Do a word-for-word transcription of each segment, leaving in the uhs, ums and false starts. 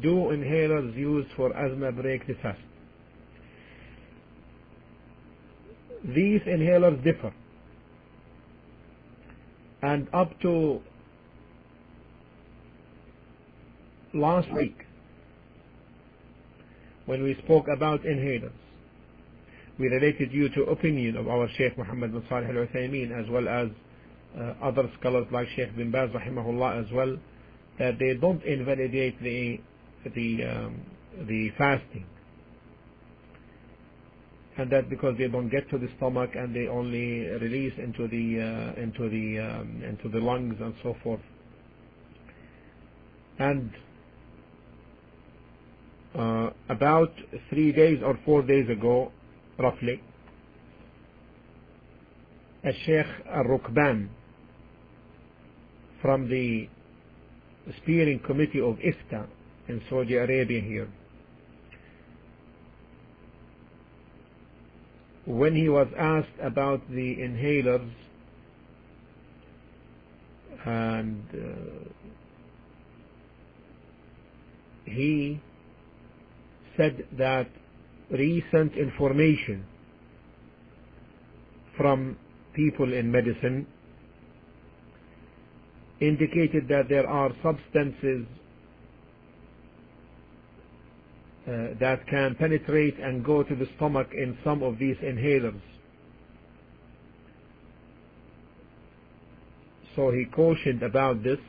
do inhalers used for asthma break the fast? These inhalers differ, and up to last week when we spoke about inhalers, we related you to opinion of our Shaykh Muhammad bin Salih al-Uthaymeen, as well as uh, other scholars like Shaykh bin Baz rahimahullah as well, that they don't invalidate the the um, the fasting, and that because they don't get to the stomach and they only release into the uh, into the um, into the lungs and so forth. And uh, about three days or four days ago, roughly, a Sheikh Al-Rukban from the steering committee of IFTA in Saudi Arabia here, when he was asked about the inhalers, and uh, he said that recent information from people in medicine indicated that there are substances uh, that can penetrate and go to the stomach in some of these inhalers. So he cautioned about this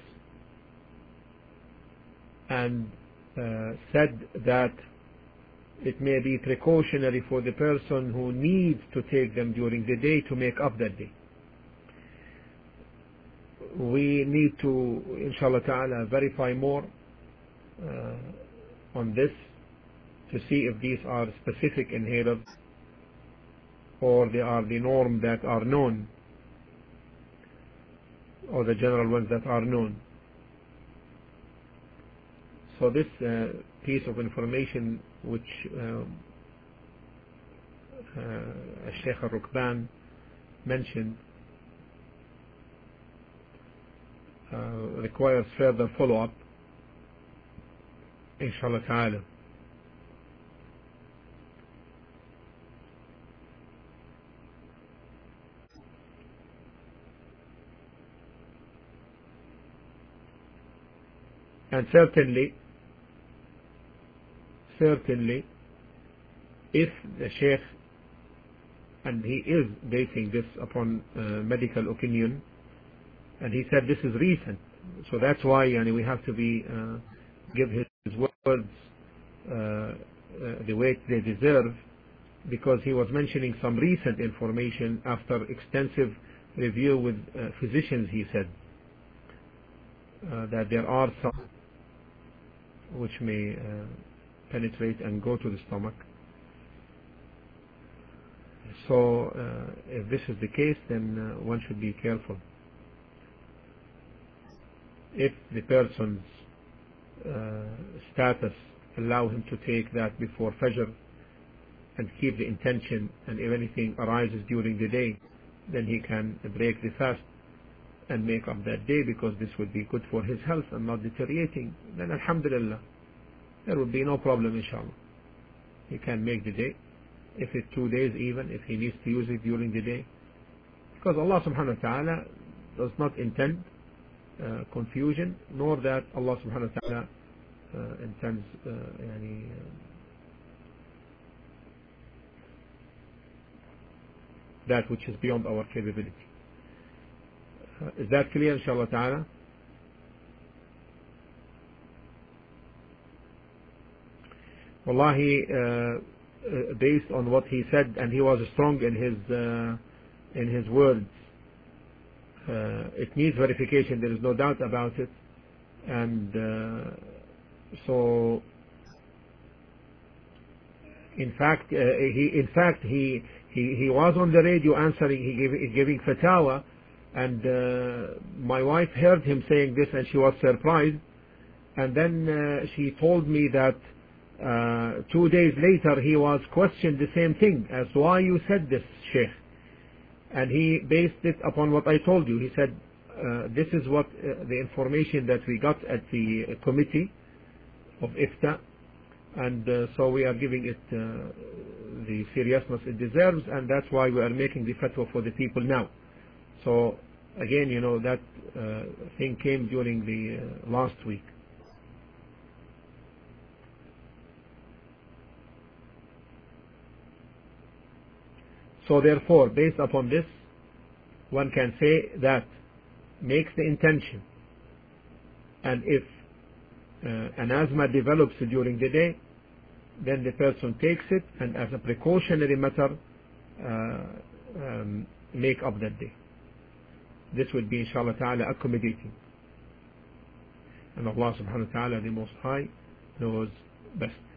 and uh, said that it may be precautionary for the person who needs to take them during the day to make up that day. We need to, inshallah ta'ala, verify more uh, on this to see if these are specific inhalers or they are the norm that are known, or the general ones that are known. So this uh, piece of information which um, uh, Sheikh Al-Rukban mentioned uh, requires further follow-up, inshallah ta'ala. And certainly certainly if the Sheikh, and he is basing this upon uh, medical opinion, and he said this is recent, so that's why yani, we have to be uh, give his words uh, uh, the weight they deserve, because he was mentioning some recent information after extensive review with uh, physicians. He said uh, that there are some which may uh, penetrate and go to the stomach. So uh, if this is the case, then uh, one should be careful. If the person's uh, status allow him to take that before Fajr and keep the intention, and if anything arises during the day, then he can break the fast and make up that day, because this would be good for his health and not deteriorating, then alhamdulillah, there will be no problem, inshallah. He can make the day, if it's two days even, if he needs to use it during the day, because Allah subhanahu wa ta'ala does not intend uh, confusion, nor that Allah subhanahu wa ta'ala uh, intends uh, yani, uh, that which is beyond our capability. Uh, is that clear, inshallah ta'ala? Wallahi, uh, uh, based on what he said, and he was strong in his uh, in his words, uh, it needs verification, there is no doubt about it. And uh, so in fact uh, he in fact he, he he was on the radio answering, he gave, giving fatwa, and uh, my wife heard him saying this and she was surprised, and then uh, she told me that uh, two days later he was questioned the same thing, as why you said this, Sheikh, and he based it upon what I told you. He said uh, this is what uh, the information that we got at the uh, committee of IFTA, and uh, so we are giving it uh, the seriousness it deserves, and that's why we are making the fatwa for the people now. So again, you know, that uh, thing came during the uh, last week. So therefore, based upon this, one can say that makes the intention, and if uh, an asthma develops during the day, then the person takes it, and as a precautionary matter, uh, um, make up that day. This would be, inshallah ta'ala, accommodating. And Allah subhanahu wa ta'ala, the Most High, knows best.